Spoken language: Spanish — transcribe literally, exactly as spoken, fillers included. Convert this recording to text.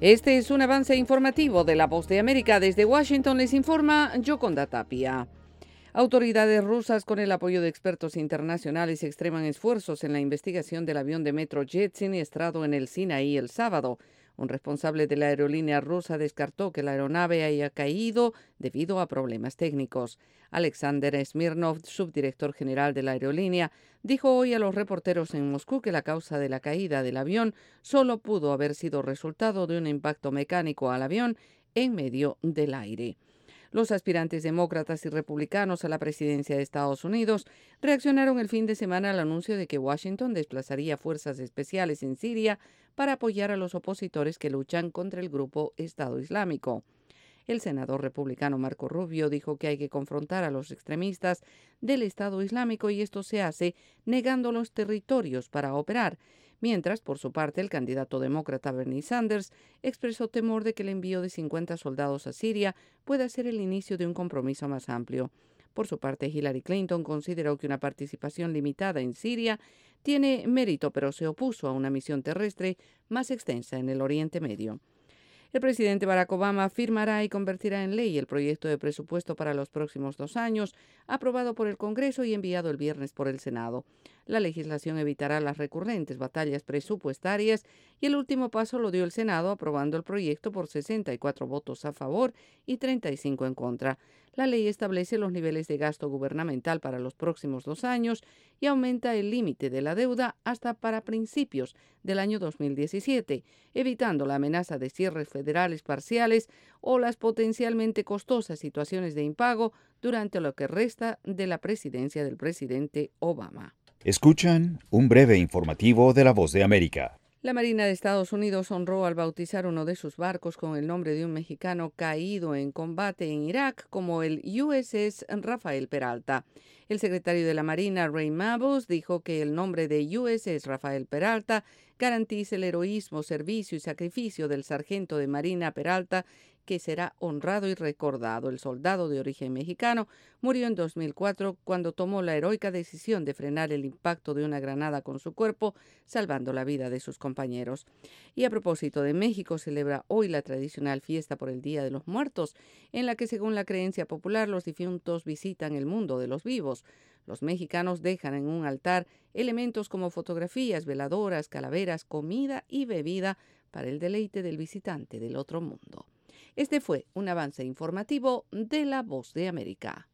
Este es un avance informativo de La Voz de América. Desde Washington les informa Yoconda Tapia. Autoridades rusas, con el apoyo de expertos internacionales, extreman esfuerzos en la investigación del avión de Metrojet siniestrado en el Sinaí el sábado. Un responsable de la aerolínea rusa descartó que la aeronave haya caído debido a problemas técnicos. Alexander Smirnov, subdirector general de la aerolínea, dijo hoy a los reporteros en Moscú que la causa de la caída del avión solo pudo haber sido resultado de un impacto mecánico al avión en medio del aire. Los aspirantes demócratas y republicanos a la presidencia de Estados Unidos reaccionaron el fin de semana al anuncio de que Washington desplazaría fuerzas especiales en Siria para apoyar a los opositores que luchan contra el grupo Estado Islámico. El senador republicano Marco Rubio dijo que hay que confrontar a los extremistas del Estado Islámico y esto se hace negando los territorios para operar. Mientras, por su parte, el candidato demócrata Bernie Sanders expresó temor de que el envío de cincuenta soldados a Siria pueda ser el inicio de un compromiso más amplio. Por su parte, Hillary Clinton consideró que una participación limitada en Siria tiene mérito, pero se opuso a una misión terrestre más extensa en el Oriente Medio. El presidente Barack Obama firmará y convertirá en ley el proyecto de presupuesto para los próximos dos años, aprobado por el Congreso y enviado el viernes por el Senado. La legislación evitará las recurrentes batallas presupuestarias y el último paso lo dio el Senado, aprobando el proyecto por sesenta y cuatro votos a favor y treinta y cinco en contra. La ley establece los niveles de gasto gubernamental para los próximos dos años y aumenta el límite de la deuda hasta para principios del año dos mil diecisiete, evitando la amenaza de cierres federales parciales o las potencialmente costosas situaciones de impago durante lo que resta de la presidencia del presidente Obama. Escuchan un breve informativo de La Voz de América. La Marina de Estados Unidos honró al bautizar uno de sus barcos con el nombre de un mexicano caído en combate en Irak como el U S S Rafael Peralta. El secretario de la Marina, Ray Mabus, dijo que el nombre de U S S Rafael Peralta garantiza el heroísmo, servicio y sacrificio del sargento de Marina Peralta, que será honrado y recordado. El soldado de origen mexicano murió en dos mil cuatro cuando tomó la heroica decisión de frenar el impacto de una granada con su cuerpo, salvando la vida de sus compañeros. Y a propósito de México, celebra hoy la tradicional fiesta por el Día de los Muertos, en la que, según la creencia popular, los difuntos visitan el mundo de los vivos. Los mexicanos dejan en un altar elementos como fotografías, veladoras, calaveras, comida y bebida para el deleite del visitante del otro mundo. Este fue un avance informativo de La Voz de América.